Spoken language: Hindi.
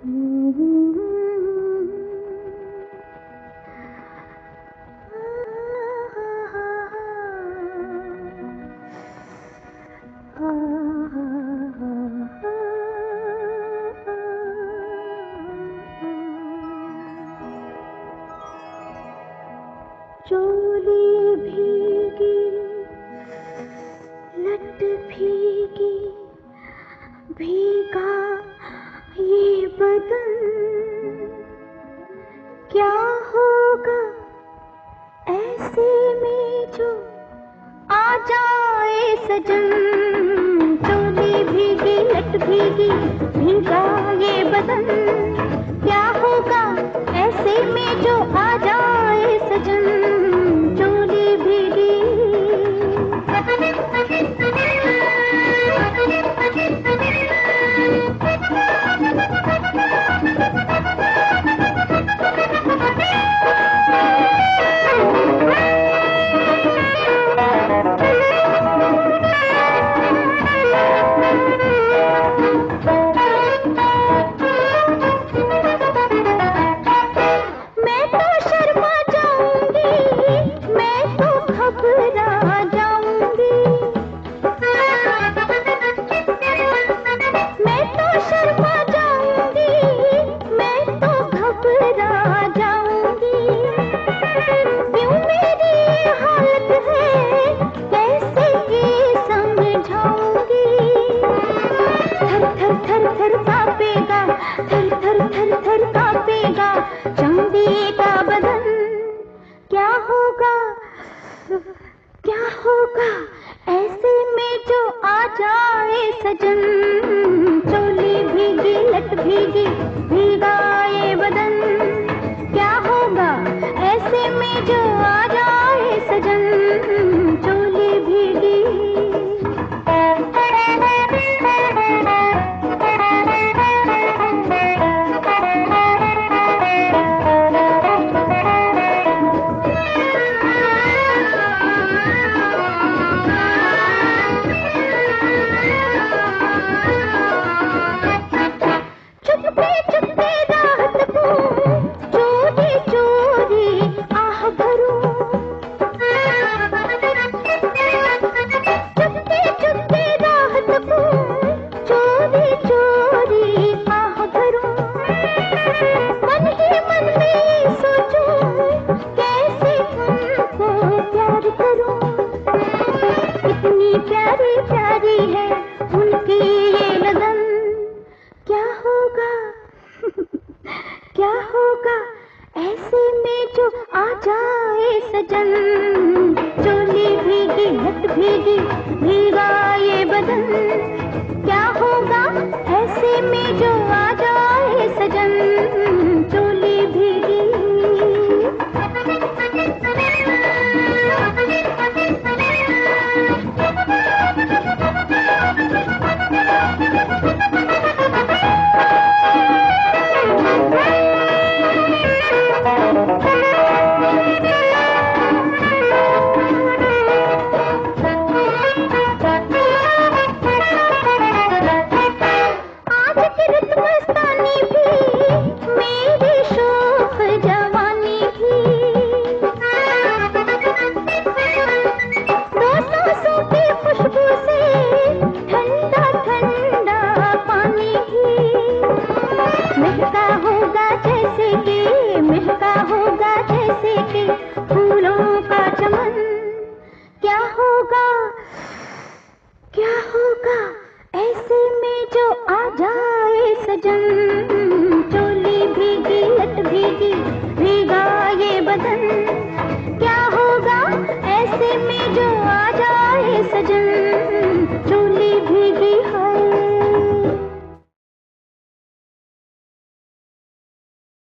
चोली भीगी, लट भीगी, भीगा ये बदन, क्या होगा ऐसे में जो आ जाए सजन। चोली भीगी, लट भीगी, भीगा ये बदन, क्या होगा ऐसे में जो आ जाए सजन। चोली भीगी, क्या होगा ऐसे में जो आ जाए सजन। चोली भीगी, लट भीगी, भीगा ये बदन, क्या होगा ऐसे में जो आ जाए सजन। चोली भीगी, प्यारी प्यारी है उनकी ये लगन, क्या होगा क्या होगा ऐसे में जो आ जाए सजन। चोली भीगी, लट भीगी, भीगा ये बदन, क्या होगा ऐसे में जो आ जाए सजन। चोली भीगी, महका होगा जैसे कि फूलों का चमन, क्या होगा ऐसे में जो आ जाए सजन। चोली भीगी, लट भीगी, भीगा ये बदन, क्या होगा ऐसे में जो आ जाए सजन।